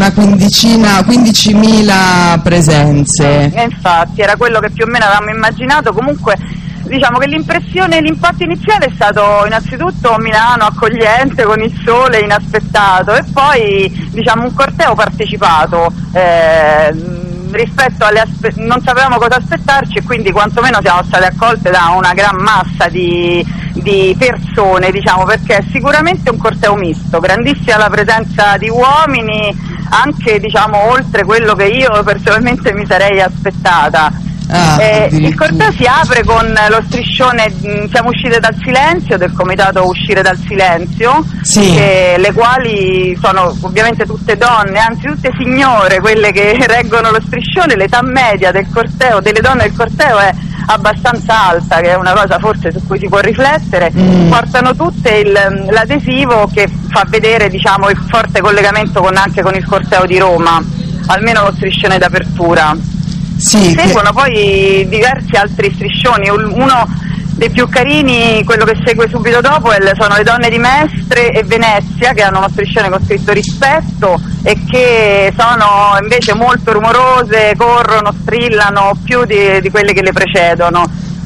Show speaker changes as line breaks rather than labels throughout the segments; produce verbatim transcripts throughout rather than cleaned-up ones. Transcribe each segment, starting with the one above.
una quindicina, quindicimila presenze.
E infatti era quello che più o meno avevamo immaginato. Comunque diciamo che l'impressione, l'impatto iniziale è stato innanzitutto Milano accogliente con il sole inaspettato, e poi diciamo un corteo partecipato. Eh, rispetto alle aspe- non sapevamo cosa aspettarci, e quindi quantomeno siamo state accolte da una gran massa di, di persone, diciamo, perché è sicuramente un corteo misto, grandissima la presenza di uomini, anche diciamo oltre quello che io personalmente mi sarei aspettata.
Ah,
eh, il corteo si apre con lo striscione mh, siamo uscite dal silenzio, del comitato Uscire dal Silenzio,
sì.
che, le quali sono ovviamente tutte donne, anzi tutte signore, quelle che reggono lo striscione. L'età media del corteo, delle donne del corteo è abbastanza alta, che è una cosa forse su cui si può riflettere. Mm. Portano tutte il, l'adesivo che fa vedere diciamo il forte collegamento con, anche con il corteo di Roma, almeno lo striscione d'apertura.
Sì,
seguono
che...
poi diversi altri striscioni. Uno dei più carini, quello che segue subito dopo, è, sono le donne di Mestre e Venezia, che hanno uno striscione con scritto rispetto e che sono invece molto rumorose, corrono, strillano più di, di quelle che le precedono.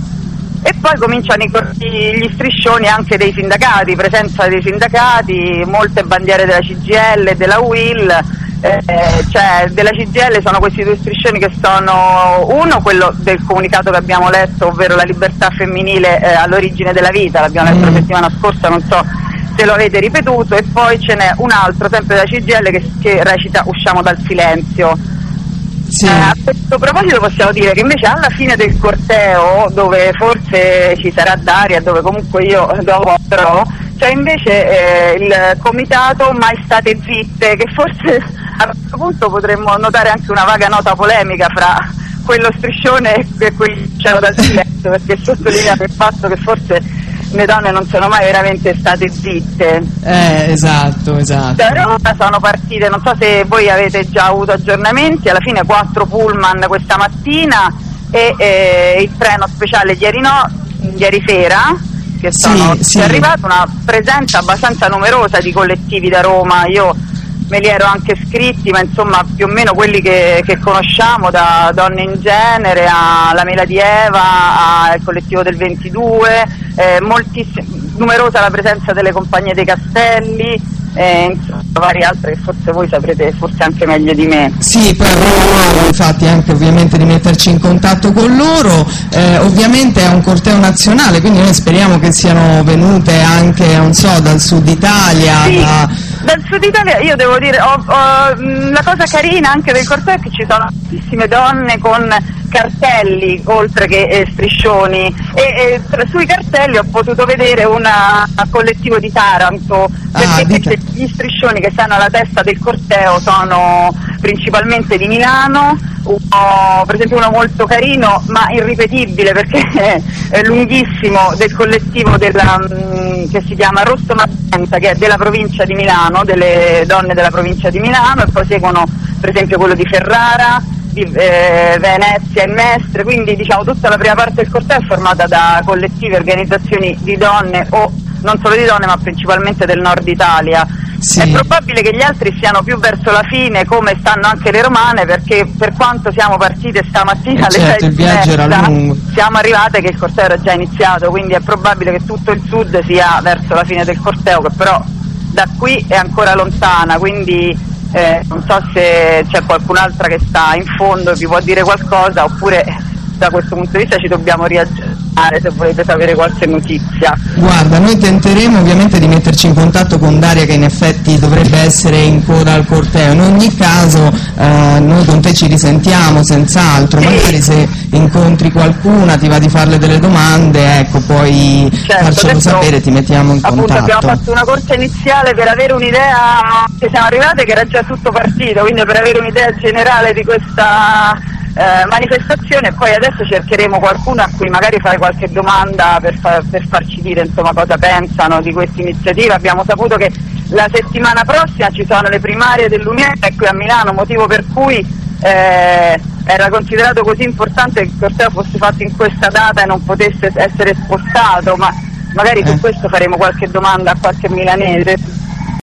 E poi cominciano i, gli striscioni anche dei sindacati, presenza dei sindacati, molte bandiere della C G I L e della U I L. Eh, cioè della C G I L sono questi due striscioni che sono, uno quello del comunicato che abbiamo letto, ovvero la libertà femminile eh, all'origine della vita, l'abbiamo letto mm. la settimana scorsa, non so se lo avete ripetuto, e poi ce n'è un altro sempre della C G I L che, che recita Usciamo dal silenzio. Sì. Eh, a questo proposito possiamo dire che invece alla fine del corteo, dove forse ci sarà Daria, dove comunque io dopo andrò, c'è invece eh, il comitato Mai State Zitte, che forse a questo punto potremmo notare anche una vaga nota polemica fra quello striscione e quelli che c'erano dal silenzio, perché sottolinea il fatto che forse le donne non sono mai veramente state zitte.
Eh, esatto, esatto.
Da Roma sono partite, non so se voi avete già avuto aggiornamenti, alla fine quattro pullman questa mattina e eh, il treno speciale ieri, no, ieri sera, che sono
sì, sì.
è arrivata una presenza abbastanza numerosa di collettivi da Roma. Io me li ero anche scritti, ma insomma più o meno quelli che, che conosciamo, da Donne in Genere alla Mela di Eva al collettivo del ventidue, eh, moltissima, numerosa la presenza delle Compagnie dei Castelli, e insomma vari altri che forse voi saprete forse anche meglio di me.
Sì, poi avremo infatti anche ovviamente di metterci in contatto con loro. Eh, ovviamente è un corteo nazionale, quindi noi speriamo che siano venute anche, non so, dal sud Italia.
Sì.
Da...
Dal sud Italia io devo dire, ho, ho, la cosa carina anche del corteo è che ci sono tantissime donne con cartelli oltre che eh, striscioni, e, e sui cartelli ho potuto vedere un collettivo di Taranto, perché,
ah,
perché gli striscioni che stanno alla testa del corteo sono principalmente di Milano. Uno, per esempio uno molto carino ma irripetibile perché è lunghissimo, del collettivo della, mh, che si chiama Rosso Magenta, che è della provincia di Milano, delle donne della provincia di Milano, e poi seguono per esempio quello di Ferrara, di eh, Venezia e Mestre, quindi diciamo tutta la prima parte del corteo è formata da collettivi e organizzazioni di donne, o non solo di donne ma principalmente del nord Italia. Sì. È probabile che gli altri siano più verso la fine, come stanno anche le romane, perché per quanto siamo partite stamattina alle
certo,
sei
il viaggio era lungo,
siamo arrivate che il corteo era già iniziato, quindi è probabile che tutto il sud sia verso la fine del corteo, che però da qui è ancora lontana, quindi eh, non so se c'è qualcun'altra che sta in fondo e vi può dire qualcosa, oppure da questo punto di vista ci dobbiamo riaggiornare se volete sapere qualche notizia.
Guarda, noi tenteremo ovviamente di metterci in contatto con Daria, che in effetti dovrebbe essere in coda al corteo. In ogni caso eh, noi con te ci risentiamo senz'altro, sì. Magari se incontri qualcuna, ti va di farle delle domande, ecco, puoi
certo,
farcelo sapere, ti mettiamo in
appunto,
contatto.
Abbiamo fatto una corsa iniziale per avere un'idea, che siamo arrivate che era già tutto partito, quindi per avere un'idea generale di questa Eh, manifestazione, e poi adesso cercheremo qualcuno a cui magari fare qualche domanda per, far, per farci dire insomma cosa pensano di questa iniziativa. Abbiamo saputo che la settimana prossima ci sono le primarie dell'Unione qui a Milano, motivo per cui eh, era considerato così importante che il corteo fosse fatto in questa data e non potesse essere spostato, ma magari su questo faremo qualche domanda a qualche milanese.